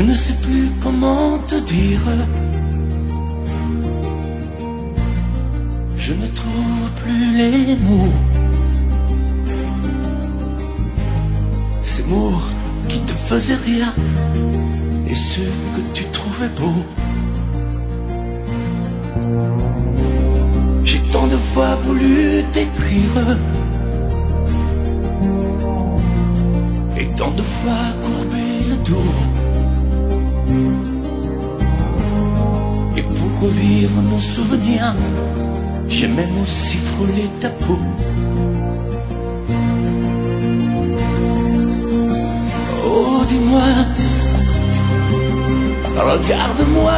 Je ne sais plus comment te dire. Je ne trouve plus les mots. Ces mots qui te faisaient rire et ceux que tu trouvais beaux. J'ai tant de fois voulu t'écrire et tant de fois courbé le dos. Et pour revivre nos souvenirs, j'ai même aussi frôlé ta peau. Oh, dis-moi, regarde-moi.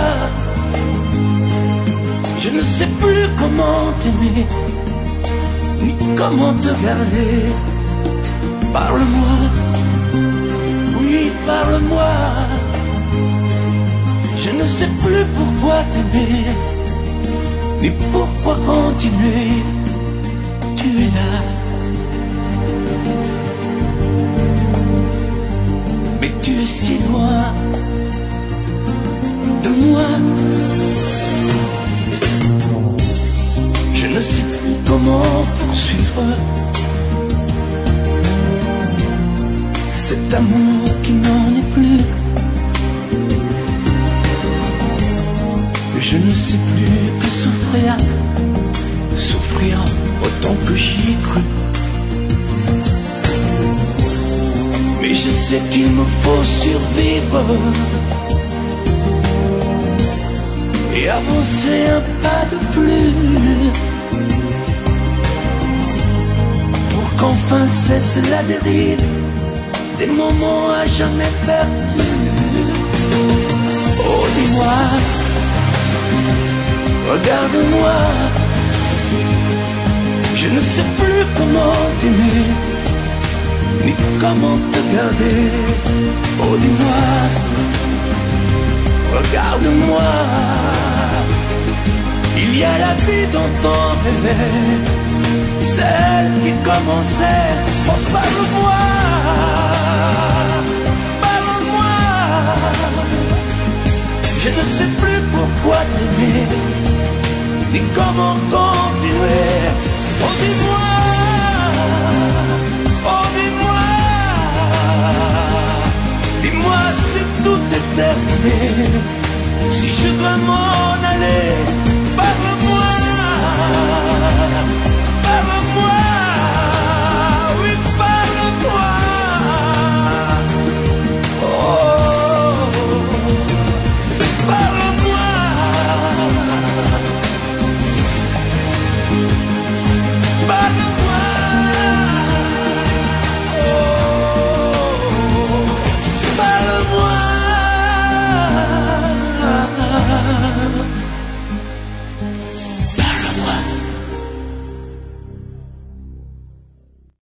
Je ne sais plus comment t'aimer, ni comment te garder. Parle-moi, oui, parle-moi. Je ne sais plus pourquoi t'aimer, ni pourquoi continuer. Tu es là, mais tu es si loin de moi. Je ne sais plus comment poursuivre cet amour qui n'en est plus. Je ne sais plus que souffrir, souffrir autant que j'y ai cru. Mais je sais qu'il me faut survivre et avancer un pas de plus pour qu'enfin cesse la dérive des moments à jamais perdus. Oh, dis-moi, regarde-moi. Je ne sais plus comment t'aimer, ni comment te garder. Oh, dis-moi, regarde-moi. Il y a la vie dont on rêvait, celle qui commençait. Oh, parle-moi, parle-moi. Je ne sais plus pourquoi t'aimer, ni comment continuer.